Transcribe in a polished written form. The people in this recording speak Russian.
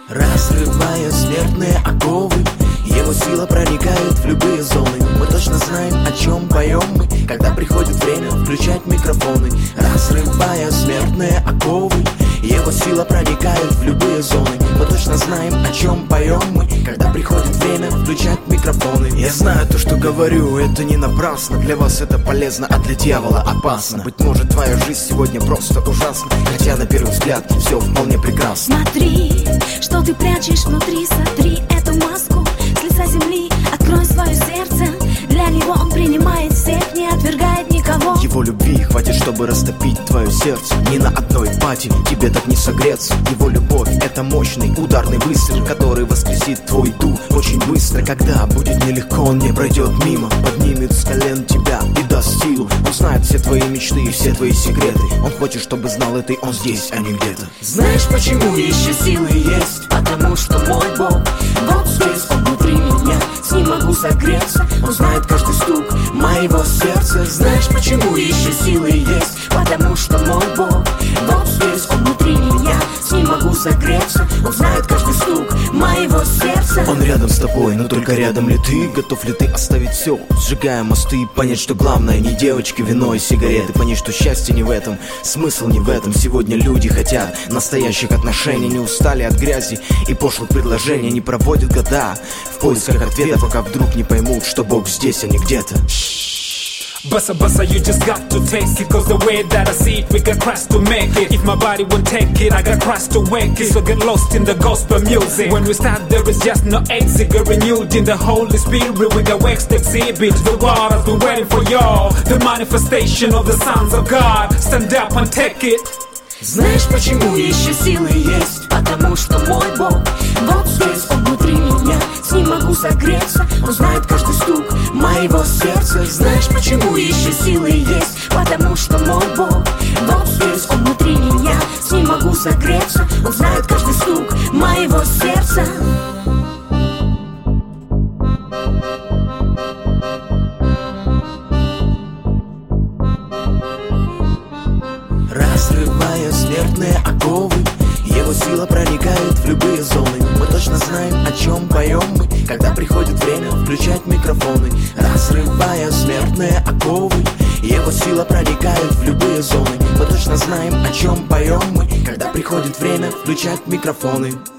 Разрывая смертные оковы, его сила проникает в любые зоны. Мы точно знаем, о чем поем мы, когда приходит время включать микрофоны. Разрывая смертные оковы, его сила проникает в любые зоны. Мы точно знаем, о чем поем мы, когда приходит время включать микрофоны. Я знаю то, что говорю, это не напрасно. Для вас это полезно, а для дьявола опасно. Быть может, твоя жизнь сегодня просто ужасна, хотя на первый взгляд все вполне прекрасно. Смотри, что ты прячешь внутри, сотри эту маску с лица земли, открой свое сердце. Для него он принимает всех, не отвергает никого. Его любви хватит, чтобы растопить твое сердце. Ни на одной пати тебе так не согреться. Его любовь — это мощный ударный выстрел, который воскресит твой дух очень быстро. Когда будет нелегко, он не пройдет мимо, поднимет с колен тебя и даст силу. Он знает все твои мечты и все твои секреты. Он хочет, чтобы знал это, и он здесь, а не где-то. Знаешь, почему еще силы есть? Потому что мой Бог вот здесь, он внутри меня. С ним могу согреться, он знает каждый стук моего сердца. Знаешь, почему еще силы есть? Потому что мой Бог вот здесь, он внутри меня. С ним могу согреться, он знает каждый стук моего сердца. Он рядом с тобой, но только рядом ли ты? Готов ли ты оставить все, сжигая мосты? Понять, что главное не девочки, вино и сигареты. Понять, что счастье не в этом, смысл не в этом. Сегодня люди хотят настоящих отношений, не устали от грязи и пошлых предложений. Не проводят года в поисках ответа, пока вдруг не поймут, что Бог здесь, а не где-то. Bassa, you just got to taste it. Cause the way that I see it, we got Christ to make it. If my body won't take it, I got Christ to wake it. So get lost in the gospel music. When we start, there is just no exit. Get renewed in the Holy Spirit, we got wax to exhibit. The world has been waiting for y'all. The manifestation of the sons of God. Stand up and take it. Знаешь, почему еще силы есть? Потому что мой Бог вот здесь, он внутри меня. С ним могу согреться, он знает каждый стук моего сердца. Знаешь, почему еще силы есть? Потому что мой Бог вот здесь, он внутри меня. С ним могу согреться, он знает каждый стук моего сердца. Разрывая смертные оковы, его сила проникает в любые зоны. Мы точно знаем, о чем поем мы, когда приходит время включать микрофоны. Разрывая смертные оковы, его сила проникает в любые зоны. Мы точно знаем, о чем поем мы, когда приходит время включать микрофоны.